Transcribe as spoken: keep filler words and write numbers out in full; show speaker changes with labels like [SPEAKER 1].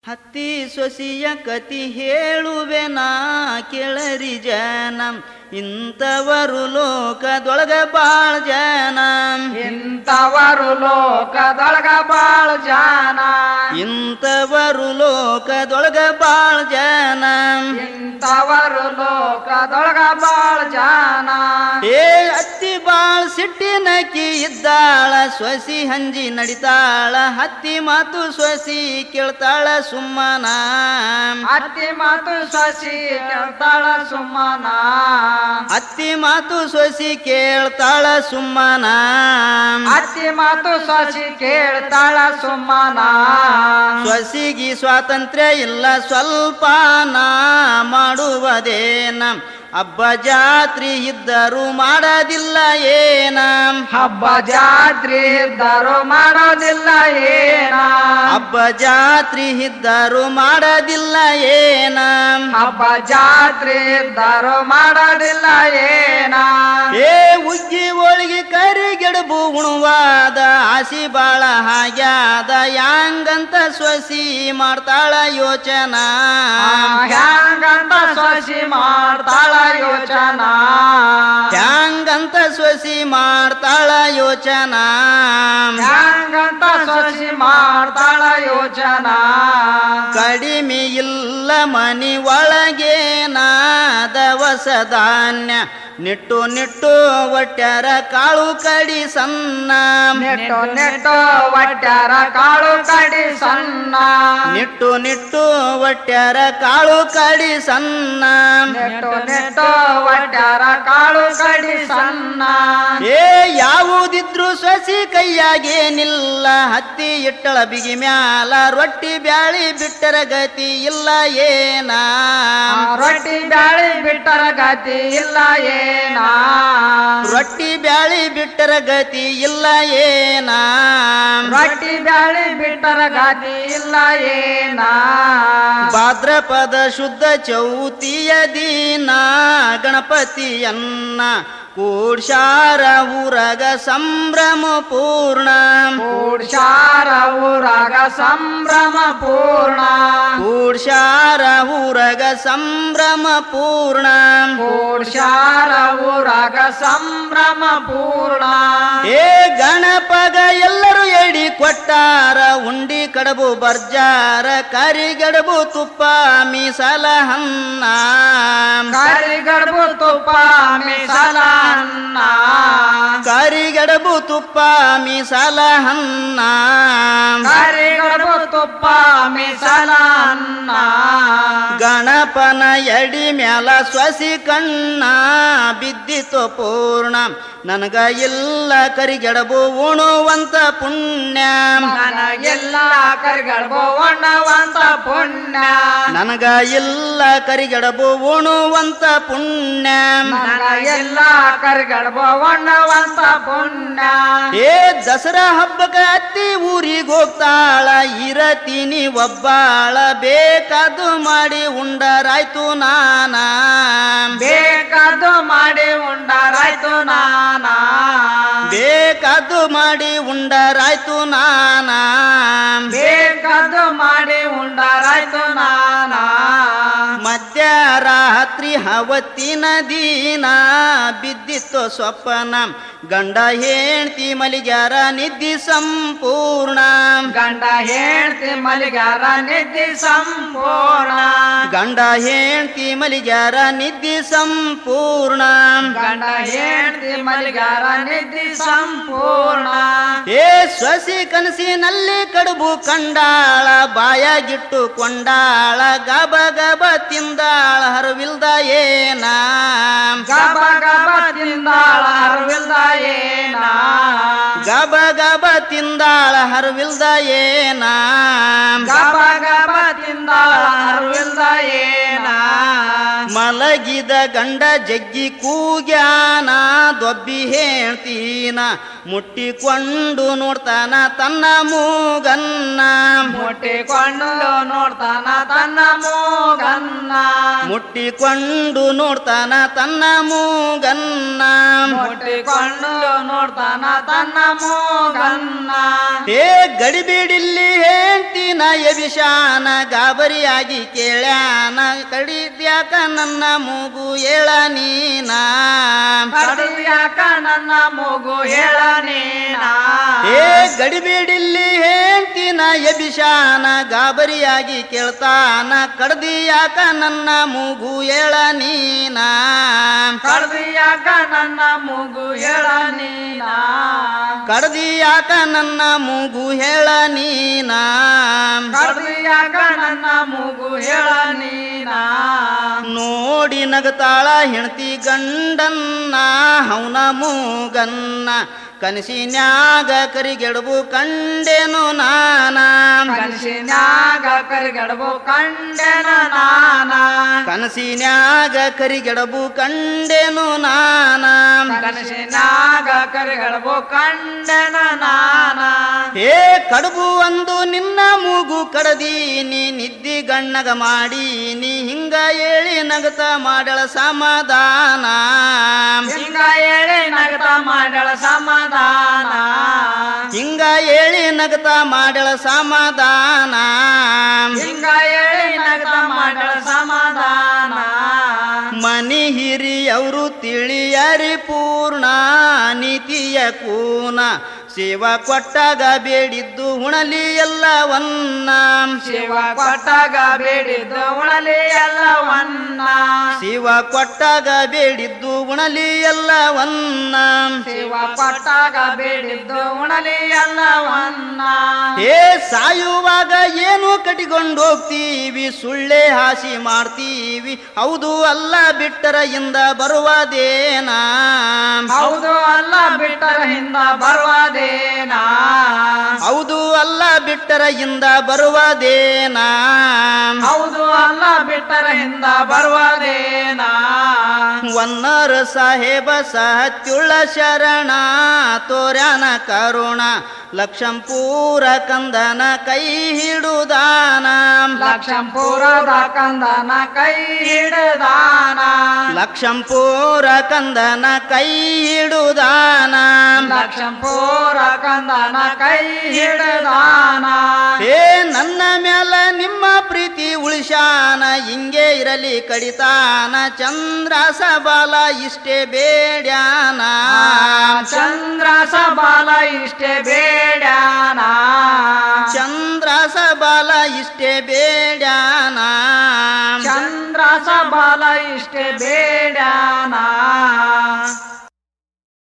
[SPEAKER 1] ಹತ್ತಿ ಸೊಸಿಯ ಕತಿ ಹೇಳುವೆನಾ ಕೇಳರಿ ಜನ, ಇಂಥವರು ಲೋಕದೊಳಗ ಬಾಳ ಜನ,
[SPEAKER 2] ಇಂಥವರು ಲೋಕದೊಳಗ ಬಾಳ ಜನ,
[SPEAKER 1] ಇಂಥವರು ಲೋಕದೊಳಗ ಬಾಳ ಜನ,
[SPEAKER 2] ಇಂಥವರು ಲೋಕದೊಳಗ ಬಾಳ ಜನ.
[SPEAKER 1] ಏ ಅತ್ತಿ ಬಾಳ ಸಿಟ್ಟಿನಕಿ ಇದ್ದಾಳ, ಸೊಸಿ ಹಂಜಿ ನಡಿತಾಳ, ಹತ್ತಿ ಮಾತು ಸೊಸಿ ಕೇಳ್ತಾಳ ಸುಮ್ಮನ,
[SPEAKER 2] ಅತ್ತಿ ಮಾತು ಸೊಸಿ ಕೇಳ್ತಾಳ ಸುಮ್ಮನ,
[SPEAKER 1] ಅತ್ತಿ ಮಾತು ಸೊಸಿ ಕೇಳ್ತಾಳ ಸುಮ್ಮನ,
[SPEAKER 2] ಅತ್ತಿ ಮಾತು ಸೊಸಿ ಕೇಳ್ತಾಳ ಸುಮ್ಮನ.
[SPEAKER 1] ಸೊಸಿಗಿ ಸ್ವಾತಂತ್ರ್ಯ ಇಲ್ಲ ಸ್ವಲ್ಪ ನಾ ಮಾಡುವುದೇನ, ಹಬ್ಬ ಜಾತ್ರಿ ಇದ್ದರು ಮಾಡೋದಿಲ್ಲ ಏನ,
[SPEAKER 2] ಹಬ್ಬ ಜಾತ್ರಿ ಇದ್ದರು ಮಾಡೋದಿಲ್ಲ ಏನ,
[SPEAKER 1] ಹಬ್ಬ ಜಾತ್ರಿ ಇದ್ದರು ಮಾಡೋದಿಲ್ಲ ಏನ,
[SPEAKER 2] ಹಬ್ಬ ಜಾತ್ರಿ ಇದ್ದರು ಮಾಡೋದಿಲ್ಲ ಏನ.
[SPEAKER 1] ಏ ಉಗ್ಗಿ ಹೋಳಿಗೆ ಕರಿಗೆಡಬು ಉಣುವಾದ ಆಸಿ ಬಾಳ ಹಾಗ್ಯಾದ, ಯಾಂಗಂತ ಸೊಸಿ ಮಾಡ್ತಾಳ ಯೋಚನಾ,
[SPEAKER 2] ಹ್ಯಾಂಗಂತ ಸೊಸಿ ಮಾಡ್ತಾಳ ಯೋಚನಾ,
[SPEAKER 1] ಹ್ಯಾಂಗಂತ ಸೊಸಿ ಮಾಡ್ತಾಳ ಯೋಚನಾ,
[SPEAKER 2] ಹ್ಯಾಂಗಂತ ಸೊಸಿ ಮಾಡ್ತಾಳ ಯೋಚನಾ.
[SPEAKER 1] ಕಡಿಮೆ ಇಲ್ಲ ಮನಿ ಒಳಗೇನ ದವಸ ಧಾನ್ಯ, ನಿಟ್ಟು ನಿಟ್ಟು ಒಟ್ಟ್ಯಾರ ಕಾಳು ಕಡಿ ಸಣ್ಣ,
[SPEAKER 2] ನೆಟ್ಟು ನೆಟ್ಟು ಒಟ್ಟ್ಯಾರ ಕಾಳು ಕಡಿ ಸಣ್ಣ,
[SPEAKER 1] ನಿಟ್ಟು ನಿಟ್ಟು ಒಟ್ಟ್ಯಾರ ಕಾಳು ಕಡಿ ಸಣ್ಣ,
[SPEAKER 2] ನೆಟ್ಟು ನೆಟ್ಟು ಒಟ್ಟ್ಯಾರ ಕಾಳು ಕಡಿ ಸಣ್ಣ.
[SPEAKER 1] ಏ ಯಾವುದಿದ್ರು ಸೊಸಿ ಕೈಯಾಗೇನಿಲ್ಲ, ಹತ್ತಿ ಇಟ್ಟಳ ಬಿಗಿ ಮ್ಯಾಲ ರೊಟ್ಟಿ ಬ್ಯಾಳಿ ಬಿಟ್ಟರ ಗತಿ ಇಲ್ಲ ಏನ,
[SPEAKER 2] ರೊಟ್ಟಿ ಬ್ಯಾಳಿ ಬಿಟ್ಟರ ಗತಿ ಇಲ್ಲ ಏನ,
[SPEAKER 1] ರೊಟ್ಟಿ ಬ್ಯಾಳಿ ಬಿಟ್ಟರ ಗತಿ ಇಲ್ಲ ಏನ,
[SPEAKER 2] ರೊಟ್ಟಿ ಬ್ಯಾಳಿ ಬಿಟ್ಟರ ಗತಿ ಇಲ್ಲ ಏನ.
[SPEAKER 1] ಭಾದ್ರಪದ ಶುದ್ಧ ಚೌತಿಯ ದಿನ ಗಣಪತಿಯನ್ನ ಕೂಡ್ಸಾರ ಊರಗ ಸಂಭ್ರಮ ಪೂರ್ಣ,
[SPEAKER 2] ಕೂಡ್ಸಾರ ಊರಾಗ ಸಂಭ್ರಮ ಪೂರ್ಣ,
[SPEAKER 1] ಕೂಡ್ಸಾರ ಊರಗ ಸಂಭ್ರಮ ಪೂರ್ಣ,
[SPEAKER 2] ಕೂಡ್ಸಾರ ಊರಾಗ ಸಂಭ್ರಮ ಪೂರ್ಣ.
[SPEAKER 1] ಏ ಗಣಪಗ ಎಲ್ಲರೂ ಎಡಿ ಕೊಟ್ಟಾರ, ಉಂಡಿ ಕಡಬು ಬರ್ಜಾರ ಕರಿಗಡಬು ತುಪ್ಪ ಮೀಸಲ ಹನ್ನ,
[SPEAKER 2] ಕರಿಗಡಬು ತುಪ್ಪ ಮೀಸಲ ಅನ್ನ,
[SPEAKER 1] ಕರಿಗಡಬು ತುಪ್ಪ ಮೀಸಲ ಹನ್ನ,
[SPEAKER 2] ಕರಿಗಡಬು ತುಪ್ಪ ಮೀಸಲ ಅನ್ನ.
[SPEAKER 1] ಗಣಪನ ಎಡಿ ಮ್ಯಾಲ ಸೊಸಿ ಕಣ್ಣ ಬಿದ್ದಿತು ಪೂರ್ಣ, ನನಗ ಇಲ್ಲ ಕರಿಗಡಬು ಉಣುವಂತ ಪುಣ್ಯ,
[SPEAKER 2] ನನಗೆಲ್ಲ ಕರಿಗಡಬು ಉಣ್ಣುವಂತ ಪುಣ್ಯ,
[SPEAKER 1] ನನಗ ಇಲ್ಲ ಕರಿಗಡಬು ಉಣುವಂತ ಪುಣ್ಯ,
[SPEAKER 2] ನನಗೆಲ್ಲ ಕರಿಗಡಬು ಉಣ್ಣುವಂತ ಪುಣ್ಯ.
[SPEAKER 1] ಏ ದಸರಾ ಹಬ್ಬಕ್ಕ ಅತ್ತಿ ಊರಿಗೆ ಹೋಗ್ತಾಳ, ಇರತೀನಿ ಒಬ್ಬಾಳ ಬೇಕಾದು ಮಾಡಿ ಉಂಡರಾಯ್ತು ನಾನ,
[SPEAKER 2] ಬೇಕಾದು ಮಾಡಿ ಉಂಡರಾಯ್ತು ನಾನ,
[SPEAKER 1] ಬೇಕಾದು ಮಾಡಿ ಉಂಡರಾಯ್ತು ನಾನ,
[SPEAKER 2] ಬೇಕಾದು ಮಾಡಿ ಉಂಡರಾಯ್ತು ನಾನ.
[SPEAKER 1] ಮಧ್ಯರಾತ್ರಿ ಅವತ್ತಿನ ದಿನ ಬಿದ್ದಿತ್ತು ಸ್ವಪ್ನ, ಗಂಡ ಹೆಂಡ್ತಿ ಮಲಿಗ್ಯಾರ ನಿದ್ದಿ ಸಂಪೂರ್ಣ,
[SPEAKER 2] ಗಂಡ ಹೆಂಡ್ತಿ ಮಲಿಗಾರ ನಿದ್ದಿ ಸಂಪೂರ್ಣ,
[SPEAKER 1] ಗಂಡ ಹೆಂಡ್ತಿ ಮಲಿಗ್ಯಾರ ನಿದ್ದಿ ಸಂಪೂರ್ಣ,
[SPEAKER 2] ಗಂಡ ಹೆಂಡ್ತಿ ಮಲಿಗಾರ ನಿದ್ದಿ ಸಂಪೂರ್ಣ.
[SPEAKER 1] ಏ ಸೊಸಿ ಕನಸಿನಲ್ಲಿ ಕಡುಬು ಕಂಡಾಳ, ಬಾಯಾಗಿಟ್ಟು ಕೊಂಡಾಳ, ಗಬ ಗಬ ತಿಂದಾಳ ಹರವಿಲ್ದ ಏನ,
[SPEAKER 2] ಗಬ ಗಬ ತಿಂದಾಳ ಅರಿವಿಲ್ದ ಏನ,
[SPEAKER 1] ಗಬ ಗಬ ತಿಂದಾಳ ಹರವಿಲ್ದ ಏನ,
[SPEAKER 2] ಗಬ ಗಬ ತಿಂದಾಳ ಅರಿವಿಲ್ದ ಏನ.
[SPEAKER 1] ಮಲಗಿದ ಗಂಡ ಜಗ್ಗಿ ಕೂಗ್ಯಾನ, ದೊಬ್ಬಿ ಹೇಳ್ತೀನ ಮುಟ್ಟಿಕೊಂಡು ನೋಡ್ತಾನ ತನ್ನ ಮೂಗನ್ನ,
[SPEAKER 2] ಮುಟ್ಟಿಕೊಂಡು ನೋಡ್ತಾನ ತನ್ನ ಮೂಗನ್ನ,
[SPEAKER 1] ಮುಟ್ಟಿಕೊಂಡು ನೋಡ್ತಾನ ತನ್ನ ಮೂಗನ್ನ
[SPEAKER 2] ಮುಟ್ಟಿಕೊಂಡು ನೋಡ್ತಾನ ತನ್ನ ಮೂಗನ್ನ
[SPEAKER 1] ಹೇ ಗಡಿಬಿಡಿಲ್ಲಿ ಹೇಳ್ತೀನ ಯಭಿಶಾನ ಗಾಬರಿಯಾಗಿ ಕೇಳ್ಯಾನ ಕಡಿದ್ಯಾಕ ನನ್ನ ಮೂಗು ಏಳ ನೀನ
[SPEAKER 2] ಕಡಿದ್ಯಾಕ ನನ್ನ ಮೂಗು ಹೇಳ ನೀನ
[SPEAKER 1] ಹೇ ಗಡಿಬಿಡಿಲ್ಲಿ ಹೇಳ್ತೀನ ಯಭಿಶಾನ ಗಾಬರಿಯಾಗಿ ಕೇಳ್ತಾನ ಕಡ್ದಿಯಾಕ ನನ್ನ ಮೂಗು ಏಳ ನೀನ
[SPEAKER 2] ಕಡ್ದಿಯಾಕ ನನ್ನ ಮೂಗು ಹೇಳ ನೀನ
[SPEAKER 1] ಕಡ್ದಿಯಾಕ ನನ್ನ ಮೂಗು ಹೇಳ ನೀನ
[SPEAKER 2] ಕಡ್ದಿಯಾಕ ನನ್ನ ಮೂಗು ಹೇಳ ನೀನ
[SPEAKER 1] ನೋಡಿ ನಗತಾಳ ಹೆಣ್ತಿ ಗಂಡನ್ನ ಅವನ ಮೂಗನ್ನ ಕನಸಿನ್ಯಾಗ ಕರಿಗೆಡಬು ಕಂಡೆನು ನಾನ
[SPEAKER 2] ಕನಸಿನ್ಯಾಗ ಕರಿಗೆಡಬು ಕಂಡೆನು ನಾನ
[SPEAKER 1] ಕನಸಿನ್ಯಾಗ ಕರಿಗೆಡಬು ಕಂಡೆನು ನಾನ
[SPEAKER 2] ಕನಸಿನ್ಯಾಗ ಕರಿಗೆಡಬು ಕಂಡೆನು ನಾನ
[SPEAKER 1] ಹೇ ಕಡುಬು ಒಂದು ನಿನ್ನ ಮೂಗು ಕಡದೀನಿ ನಿದ್ದಿ ಗಣ್ಣಗ ಮಾಡೀನಿ ಹಿಂಗ ಹೇಳಿ ನಗತ ಮಾಡಳ ಸಮಾಧಾನ
[SPEAKER 2] ಹಿಂಗ ಹೇಳಿ ನಗತ ಮಾಡಳ ಸಮಾಧಾನ
[SPEAKER 1] ಹಿಂಗ ಹೇಳಿ ನಗತ ಮಾಡಳ ಸಮಾಧಾನ
[SPEAKER 2] ಹಿಂಗ ಹೇಳಿ ನಗತ ಮಾಡಳ ಸಮಾಧಾನ
[SPEAKER 1] ಮನಿ ಹಿರಿಯವರು ತಿಳಿಯರಿ ಪೂರ್ಣ ನೀತಿಯ ಕೂನ ಶಿವ ಕೊಟ್ಟಾಗ ಬೇಡಿದ್ದು ಉಣಲಿ ಎಲ್ಲವನ್ನ
[SPEAKER 2] ಶಿವ ಕೊಟ್ಟಾಗ ಬೇಡಿದ್ದು ಉಣಲಿ ಎಲ್ಲವನ್ನ
[SPEAKER 1] ಶಿವ ಕೊಟ್ಟಾಗ ಬೇಡಿದ್ದು ಉಣಲಿ ಎಲ್ಲವನ್ನ
[SPEAKER 2] ಶಿವ ಕೊಟ್ಟಾಗ ಬೇಡಿದ್ದು ಉಣಲಿ ಎಲ್ಲವನ್ನ
[SPEAKER 1] ಹೇ ಸಾಯುವಾಗ ಏನು ಕಟ್ಟಿಕೊಂಡು ಹೋಗ್ತೀವಿ ಸುಳ್ಳೆ ಹಾಸಿ ಮಾಡ್ತೀವಿ ಹೌದು ಅಲ್ಲ ಬಿಟ್ಟರ ಹಿಂದ ಬರುವದೇನ
[SPEAKER 2] ಹೌದು ಅಲ್ಲ ಬಿಟ್ಟರ ಹಿಂದ ಬರುವದೇನ
[SPEAKER 1] ಹೌದು ಅಲ್ಲ ಬಿಟ್ಟರ ಹಿಂದ ಬರುವದೇನ
[SPEAKER 2] ಹೌದು ಅಲ್ಲ ಬಿಟ್ಟರ ಹಿಂದ ಬರುವದೇನ
[SPEAKER 1] ವನ್ನರ ಸಾಹೇಬ ಸಹತ್ಯುಳ್ಳ ಶರಣ ತೋರ್ಯಾನ ಕರುಣ ಲಕ್ಷಂಪೂರ ಕಂದನ ಕೈ ಹಿಡುದಾನ
[SPEAKER 2] ಲಕ್ಷಂಪುರದ ಕಂದನ ಕೈ ಹಿಡುದಾನ
[SPEAKER 1] ಲಕ್ಷಂಪೂರ ಕಂದನ ಕೈ ಹಿಡುದಾನ
[SPEAKER 2] ಲಕ್ಷಂಪುರ ಕಂದನ ಕೈ ಹಿಡುದಾನ
[SPEAKER 1] ಹೇ ನನ್ನ ಮ್ಯಾಲ ನಿಮ್ಮ ಪ್ರೀತಿ ಉಳಿಶಾನ ಹಿಂಗೆ ಇರಲಿ ಕಡಿತಾನ ಚಂದ್ರ ಸಬಾಲ ಇಷ್ಟೇ ಬೇಡ್ಯಾನ
[SPEAKER 2] ಚಂದ್ರ ಸಬಾಲ ಇಷ್ಟೇ ಬೇಡ್ಯಾನ
[SPEAKER 1] ಚಂದ್ರ ಸಬಾಲ ಇಷ್ಟೇ ಬೇಡ್ಯಾನ
[SPEAKER 2] ಚಂದ್ರ ಸಬಾಲ ಇಷ್ಟೇ ಬೇಡ್ಯಾನ